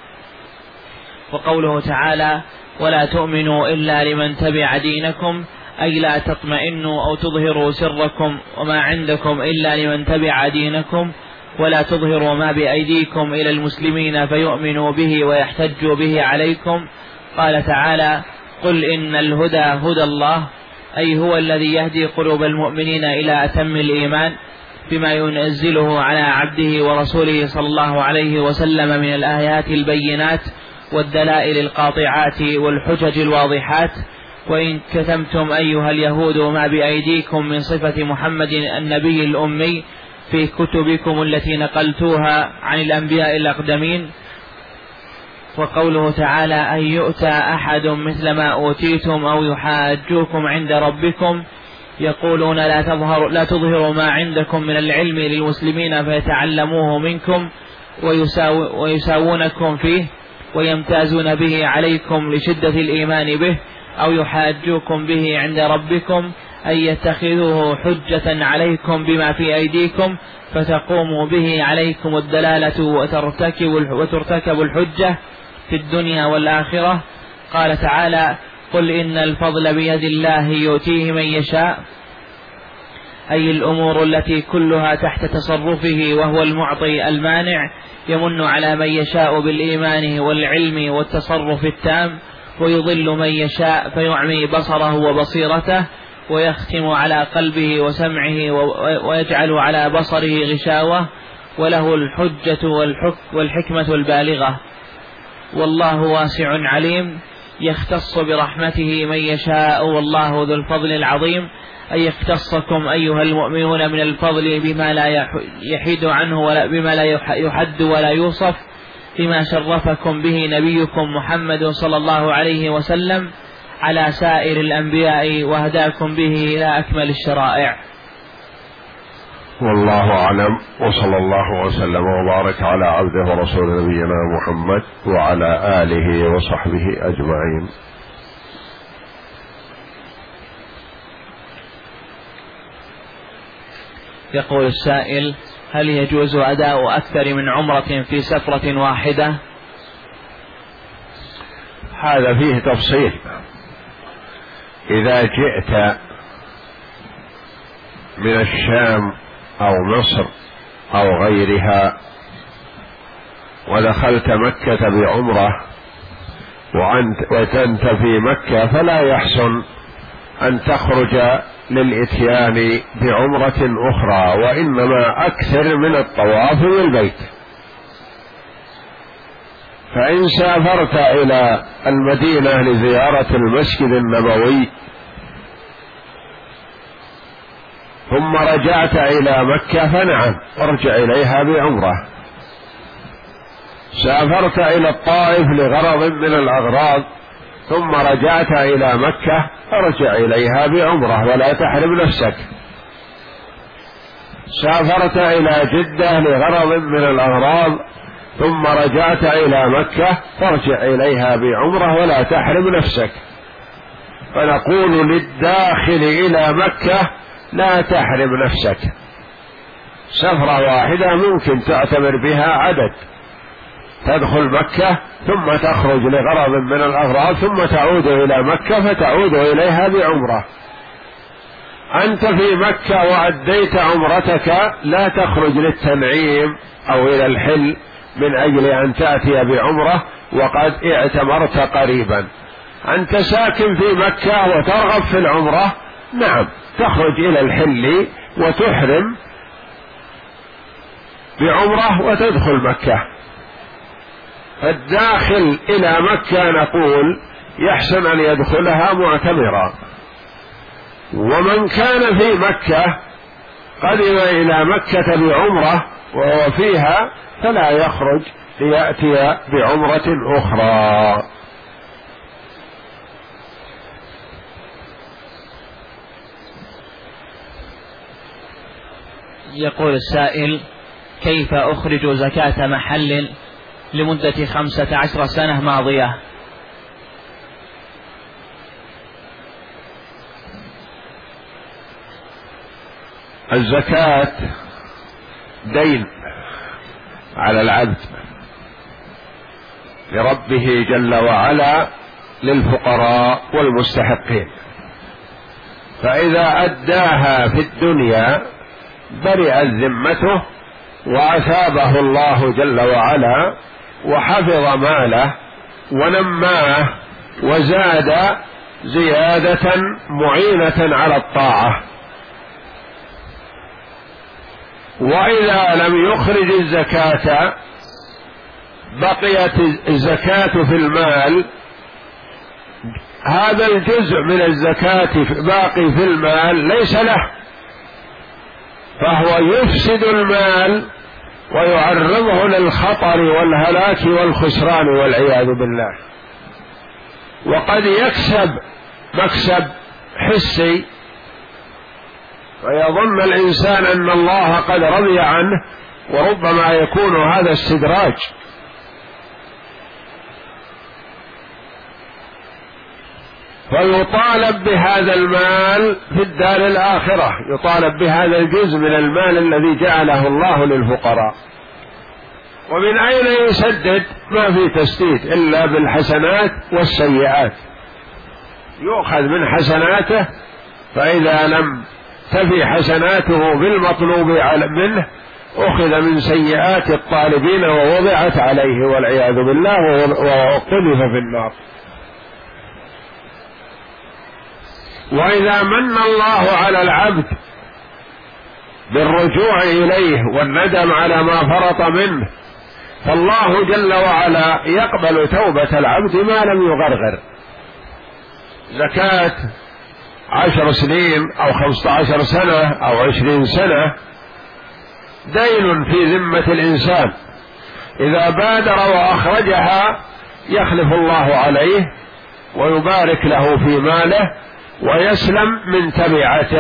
وقوله تعالى ولا تؤمنوا إلا لمن تبع دينكم، أي لا تطمئنوا أو تظهروا سركم وما عندكم إلا لمن تبع دينكم، ولا تظهروا ما بأيديكم إلى المسلمين فيؤمنوا به ويحتجوا به عليكم. قال تعالى: قل إن الهدى هدى الله، أي هو الذي يهدي قلوب المؤمنين إلى أتم الإيمان بما ينزله على عبده ورسوله صلى الله عليه وسلم من الآيات البينات والدلائل القاطعات والحجج الواضحات. وإن كتمتم أيها اليهود ما بأيديكم من صفة محمد النبي الأمي في كتبكم التي نقلتوها عن الأنبياء الأقدمين. وقوله تعالى: أن يؤتى أحد مثل ما أوتيتم أو يحاجوكم عند ربكم يقولون لا تظهروا ما عندكم من العلم للمسلمين فيتعلموه منكم ويساوونكم فيه ويمتازون به عليكم لشدة الإيمان به، أو يحاجوكم به عند ربكم أن يتخذوه حجة عليكم بما في أيديكم فتقوموا به عليكم الدلالة وترتكب الحجة في الدنيا والآخرة. قال تعالى: قل إن الفضل بيد الله يؤتيه من يشاء، أي الأمور التي كلها تحت تصرفه وهو المعطي المانع، يمن على من يشاء بالإيمان والعلم والتصرف التام، ويضل من يشاء فيعمي بصره وبصيرته، ويختم على قلبه وسمعه ويجعل على بصره غشاوة، وله الحجة والحكمة البالغة. والله واسع عليم، يختص برحمته من يشاء، والله ذو الفضل العظيم. أي يختصكم أيها المؤمنون من الفضل بما لا يحيد عنه ولا بما لا يحد ولا يوصف، بما شرفكم به نبيكم محمد صلى الله عليه وسلم على سائر الأنبياء، وهداكم به إلى أكمل الشرائع. والله أعلم، وصلى الله وسلم وبارك على عبده ورسول نبينا محمد وعلى آله وصحبه أجمعين. يقول السائل: هل يجوز أداء أكثر من عمرة في سفرة واحدة؟ هذا فيه تفصيل. إذا جئت من الشام أو مصر أو غيرها ودخلت مكة بعمرة وأنت في مكة، فلا يحسن أن تخرج للإتيان بعمرة أخرى، وإنما أكثر من الطواف بالبيت. فإن سافرت إلى المدينة لزيارة المسجد النبوي ثم رجعت إلى مكة فنعم، ارجع إليها بعمرة. سافرت إلى الطائف لغرض من الأغراض ثم رجعت إلى مكة، ارجع إليها بعمرة ولا تحرم نفسك. سافرت إلى جدة لغرض من الأغراض ثم رجعت إلى مكة، فارجع إليها بعمرة ولا تحرم نفسك. فنقول للداخل إلى مكة: لا تحرم نفسك. سفرة واحدة ممكن تعتبر بها عدد، تدخل مكة ثم تخرج لغرض من الأغراض ثم تعود إلى مكة فتعود إليها بعمرة. أنت في مكة وأديت عمرتك، لا تخرج للتنعيم أو إلى الحل من أجل أن تأتي بعمرة وقد اعتمرت قريبا. أنت ساكن في مكة وترغب في العمرة، نعم تخرج إلى الحل وتحرم بعمرة وتدخل مكة. الداخل إلى مكة نقول يحسن أن يدخلها معتمرا، ومن كان في مكة قدم إلى مكة بعمرة وهو فيها فلا يخرج ليأتي بعمرة أخرى. يقول السائل: كيف أخرج زكاة محل لمدة 15 سنة ماضية؟ الزكاة دين على العبد لربه جل وعلا للفقراء والمستحقين، فإذا أداها في الدنيا برئت ذمته وأثابه الله جل وعلا وحفظ ماله ونماه وزاد زيادة معينة على الطاعة. وإذا لم يخرج الزكاة بقيت الزكاة في المال، هذا الجزء من الزكاة باقي في المال ليس له، فهو يفسد المال ويعرضه للخطر والهلاك والخسران والعياذ بالله. وقد يكسب مكسب حسي ويظن الإنسان أن الله قد رضي عنه، وربما يكون هذا استدراج. فيطالب بهذا المال في الدار الآخرة، يطالب بهذا الجزء من المال الذي جعله الله للفقراء. ومن أين يسدد؟ ما في تسديد إلا بالحسنات والسيئات، يؤخذ من حسناته، فإذا لم تفي حسناته بالمطلوب منه أخذ من سيئات الطالبين ووضعت عليه والعياذ بالله وقذف في النار. وإذا من الله على العبد بالرجوع إليه والندم على ما فرط منه، فالله جل وعلا يقبل توبة العبد ما لم يغرغر. زكاة 10 سنين أو 15 سنة أو 20 سنة دين في ذمة الإنسان، إذا بادر وأخرجها يخلف الله عليه ويبارك له في ماله ويسلم من تبعته.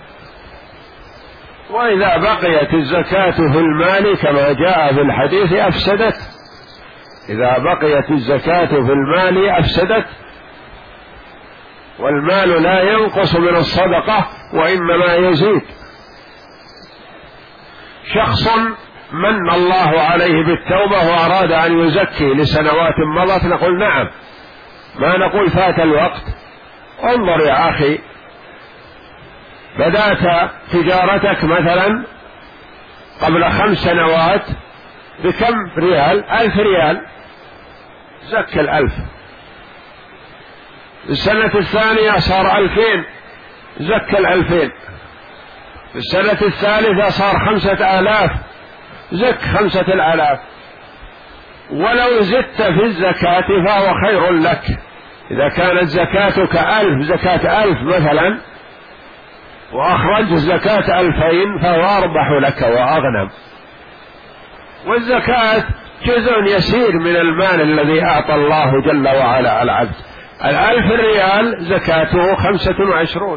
وإذا بقيت الزكاة في المال كما جاء في الحديث أفسدت، إذا بقيت الزكاة في المال أفسدت، والمال لا ينقص من الصدقة وإنما يزيد. شخص من الله عليه بالتوبة وأراد أن يزكي لسنوات مضت، نقول نعم، ما نقول فات الوقت. انظر يا أخي، بدأت تجارتك مثلا قبل 5 سنوات بكم ريال؟ 1000 ريال، زك 1000. السنة الثانية صار 2000، زك 2000. في السنة الثالثة صار 5000، زك 5000. ولو زدت في الزكاة فهو خير لك. إذا كانت زكاتك 1000، زكاة 1000 مثلا، وأخرجت زكاة 2000 فهو أربح لك وأغنم. والزكاة جزء يسير من المال الذي أعطى الله جل وعلا العبد. 1000 ريال زكاته 25،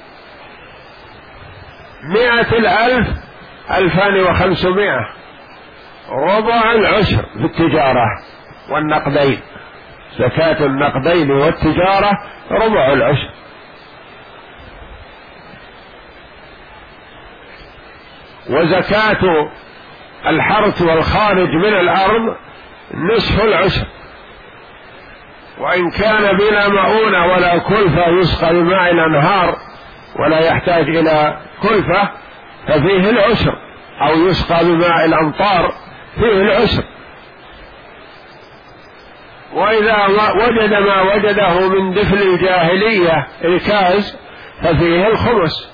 100,000 2500، ربع العشر في التجارة والنقدين. زكاة النقدين والتجارة ربع العشر. وزكاة الحرث والخارج من الأرض نصف العشر. وإن كان بلا مؤونة ولا كلفة يسقى بماء الأنهار ولا يحتاج إلى كلفة ففيه العشر، أو يسقى بماء الأمطار فيه العشر. وإذا وجد ما وجده من دفن الجاهلية ركاز ففيه الخمس.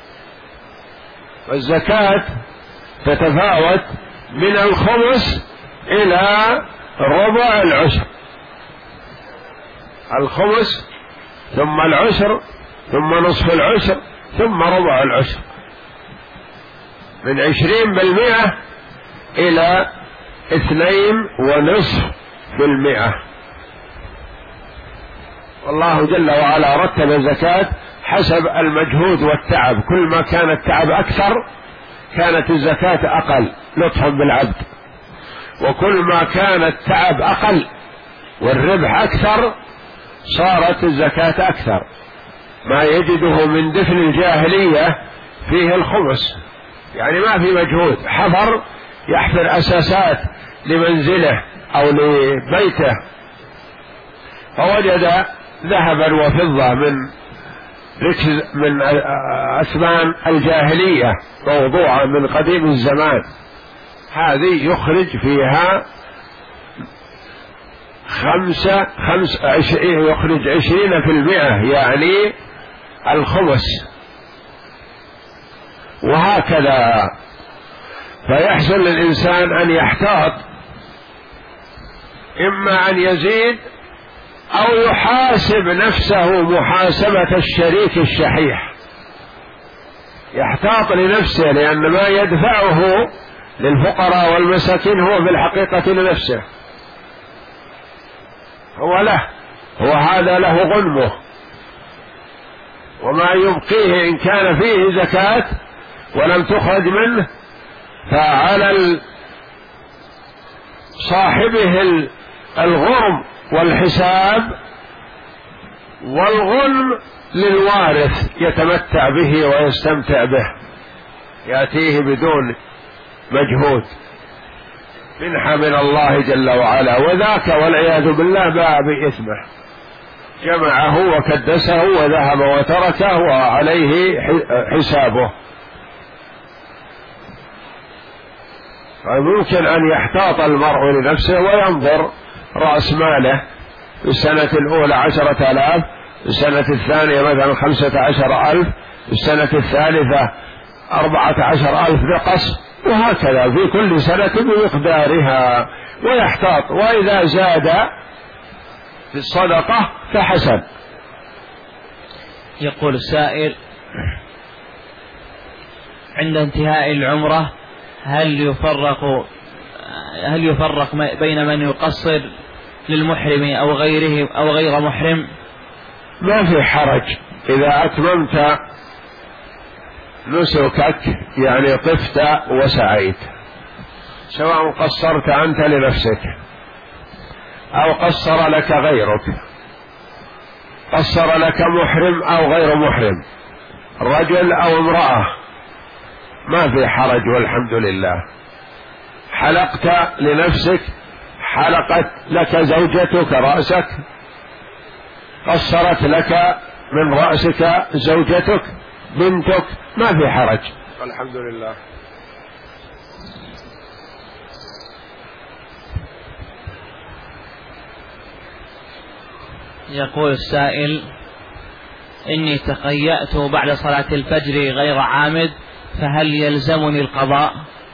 والزكاة تتفاوت من الخمس إلى ربع العشر، الخمس ثم العشر ثم نصف العشر ثم ربع العشر، من 20% إلى 2.5%. والله جل وعلا رتب الزكاة حسب المجهود والتعب، كل ما كان التعب أكثر كانت الزكاة أقل لطفا بالعبد، وكل ما كان التعب أقل والربح أكثر صارت الزكاة أكثر. ما يجده من دفن الجاهلية فيه الخمس، يعني ما في مجهود، حفر يحفر أساسات لمنزله أو لبيته فوجد ذهبا وفضة من ركز من أثمان الجاهلية موضوعة من قديم الزمان، هذه يخرج فيها يخرج 20%، يعني الخمس، وهكذا. فيحسن للإنسان أن يحتاط، إما أن يزيد أو يحاسب نفسه محاسبة الشريك الشحيح، يحتاط لنفسه، لأن ما يدفعه للفقراء والمساكين هو في الحقيقة لنفسه، هو له، هو هذا له غنمه، وما يبقيه إن كان فيه زكاة ولم تخرج منه فعلى صاحبه الغرم والحساب، والغنم للوارث يتمتع به ويستمتع به، يأتيه بدون مجهود، منحة من الله جل وعلا، وذاك والعياذ بالله باع بإثمه، جمعه وكدسه وذهب وتركه وعليه حسابه. فممكن أن يحتاط المرء لنفسه وينظر رأس ماله في السنة الأولى 10,000، في السنة الثانية مثلا 15,000، في السنة الثالثة 14,000 نقص، وهكذا في كل سنة بمقدارها، ويحتاط، وإذا زاد في الصدقة فحسن. يقول السائل: عند انتهاء العمرة هل يفرق بين من يقصر للمحرم أو غيره أو غير محرم؟ ما في حرج إذا أتممت نسكك، يعني طفت وسعيت، سواء قصرت أنت لنفسك أو قصر لك غيرك، قصر لك محرم أو غير محرم، رجل أو امرأة، ما في حرج والحمد لله. حلقت لنفسك، حلقت لك زوجتك رأسك، قصرت لك من رأسك زوجتك بنتك، ما في حرج والحمد لله. يقول السائل: إني تقيأت بعد صلاة الفجر غير عامد، فهل يلزمني القضاء؟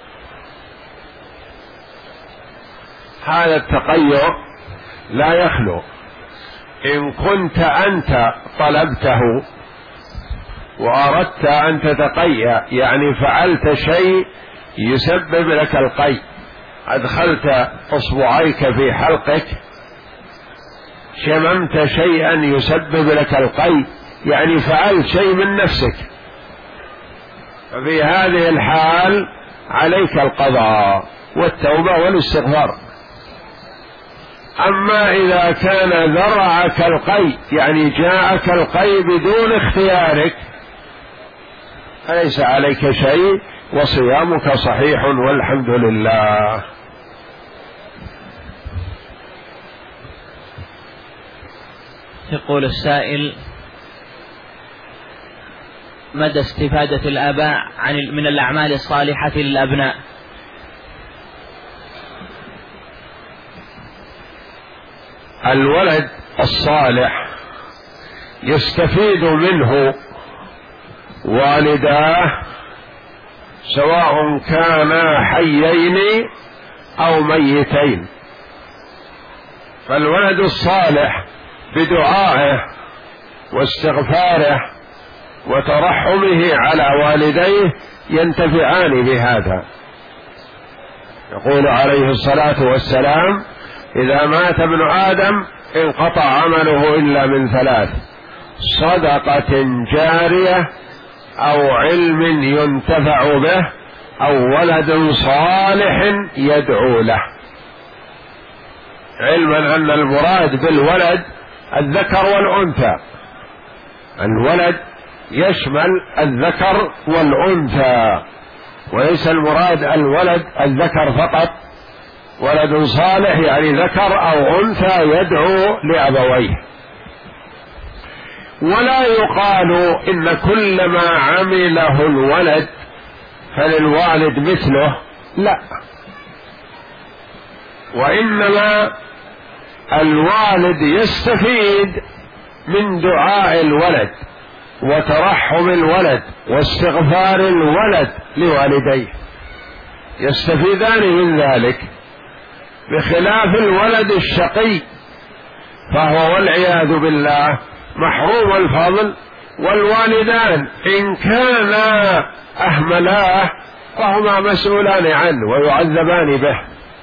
هذا التقيؤ لا يخلو، إن كنت أنت طلبته وأردت أن تتقيأ، يعني فعلت شيء يسبب لك القيء، أدخلت أصبعيك في حلقك، شممت شيئا يسبب لك القيء، يعني فعلت شيء من نفسك، ففي هذه الحال عليك القضاء والتوبة والاستغفار. أما إذا كان ذرعك القيء، يعني جاءك القيء بدون اختيارك، فليس عليك شيء وصيامك صحيح والحمد لله. يقول السائل: مدى استفادة الآباء من الأعمال الصالحة للأبناء؟ الولد الصالح يستفيد منه والداه سواء كانا حيين أو ميتين، فالولد الصالح بدعائه واستغفاره وترحمه على والديه ينتفعان بهذا. يقول عليه الصلاة والسلام: إذا مات ابن آدم انقطع عمله إلا من ثلاث: صدقة جارية، أو علم ينتفع به، أو ولد صالح يدعو له. علما أن المراد بالولد الذكر والأنثى، الولد يشمل الذكر والأنثى، وليس المراد الولد الذكر فقط. ولد صالح يعني ذكر أو أنثى يدعو لأبويه. ولا يقال إن كل ما عمله الولد فللوالد مثله، لا، وإنما الوالد يستفيد من دعاء الولد وترحم الولد واستغفار الولد لوالديه، يستفيدان من ذلك، بخلاف الولد الشقي فهو والعياذ بالله محروم الفضل، والوالدان إن كانا أهملاه فهما مسؤولان عنه ويعذبان به،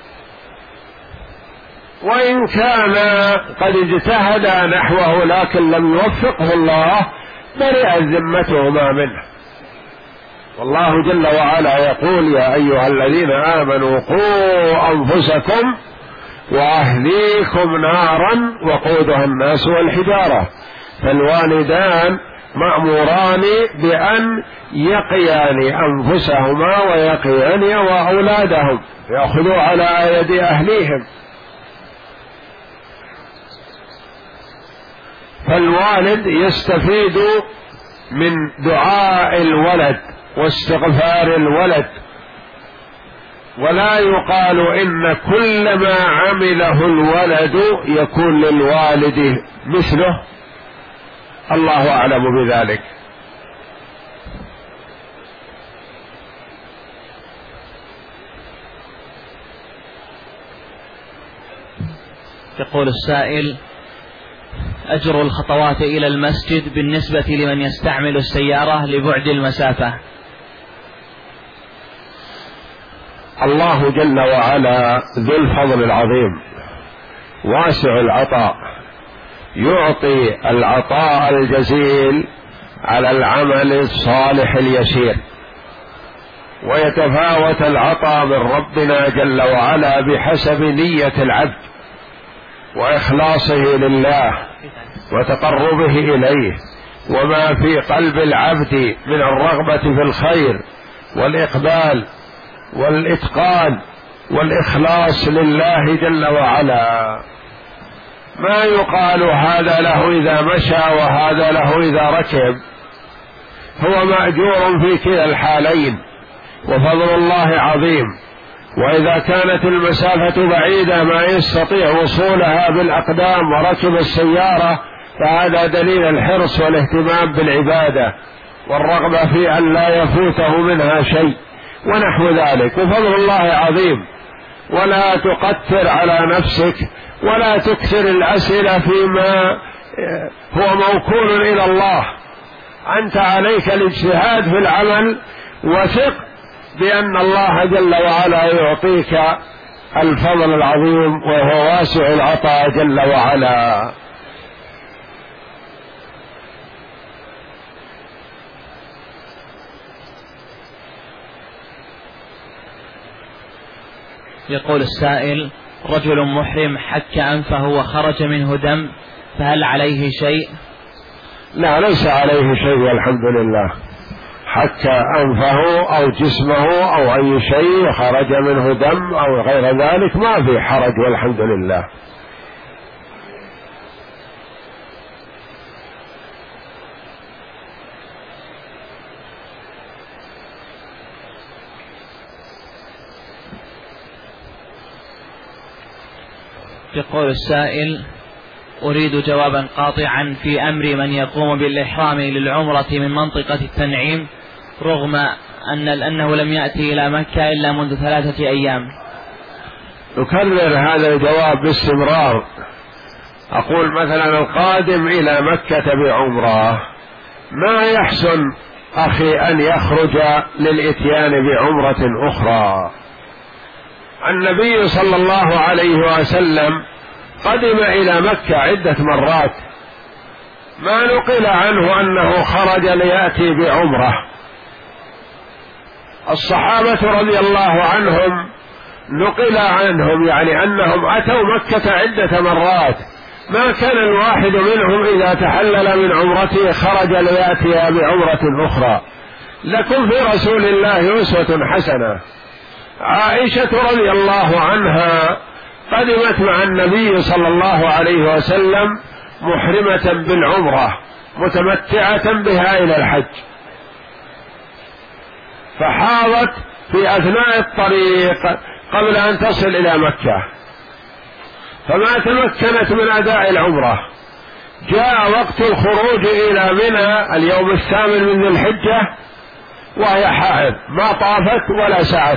وإن كان قد اجتهدا نحوه لكن لم يوفقه الله برئت ذمتهما منه. والله جل وعلا يقول: يا أيها الذين آمنوا قوا أنفسكم وأهليكم نارا وقودها الناس والحجارة. فالوالدان مأموران بأن يقيان أنفسهما ويقيان وأولادهم، يأخذوا على يد أهليهم. فالوالد يستفيد من دعاء الولد واستغفار الولد، ولا يقال إن كل ما عمله الولد يكون للوالد مثله، الله أعلم بذلك. يقول السائل: أجر الخطوات إلى المسجد بالنسبة لمن يستعمل السيارة لبعد المسافة. الله جل وعلا ذو الفضل العظيم واسع العطاء، يعطي العطاء الجزيل على العمل الصالح اليسير، ويتفاوت العطاء من ربنا جل وعلا بحسب نية العبد وإخلاصه لله وتقربه إليه، وما في قلب العبد من الرغبة في الخير والإقبال والإتقان والإخلاص لله جل وعلا. ما يقال هذا له إذا مشى وهذا له إذا ركب، هو مأجور في كلا الحالين، وفضل الله عظيم. وإذا كانت المسافة بعيدة ما يستطيع وصولها بالأقدام وركب السيارة، فهذا دليل الحرص والاهتمام بالعبادة والرغبة في أن لا يفوته منها شيء ونحو ذلك، وفضل الله عظيم. ولا تقتر على نفسك ولا تكثر الأسئلة فيما هو موكول إلى الله، أنت عليك الاجتهاد في العمل، وثق بأن الله جل وعلا يعطيك الفضل العظيم، وهو واسع العطاء جل وعلا. يقول السائل: رجل محرم حك أنفه وخرج منه دم، فهل عليه شيء؟ لا، ليس عليه شيء والحمد لله. حك أنفه أو جسمه أو أي شيء خرج منه دم أو غير ذلك ما في حرج والحمد لله. يقول السائل: أريد جوابا قاطعا في أمر من يقوم بالإحرام للعمرة من منطقة التنعيم رغم أنه لم يأتي إلى مكة إلا منذ 3 أيام. نكرر هذا الجواب باستمرار. أقول مثلا القادم إلى مكة بعمرة ما يحسن أخي أن يخرج للإتيان بعمرة أخرى. النبي صلى الله عليه وسلم قدم إلى مكة عدة مرات، ما نقل عنه أنه خرج ليأتي بعمرة. الصحابة رضي الله عنهم نقل عنهم يعني أنهم أتوا مكة عدة مرات، ما كان الواحد منهم إذا تحلل من عمرته خرج ليأتي بعمرة أخرى. لكم في رسول الله أسوة حسنة. عائشة رضي الله عنها قدمت مع النبي صلى الله عليه وسلم محرمة بالعمرة، متمتعة بها إلى الحج، فحاضت في أثناء الطريق قبل أن تصل إلى مكة، فما تمكنت من أداء العمرة. جاء وقت الخروج إلى منى اليوم 8 من ذي الحجة وهي حائض، ما طافت ولا سعت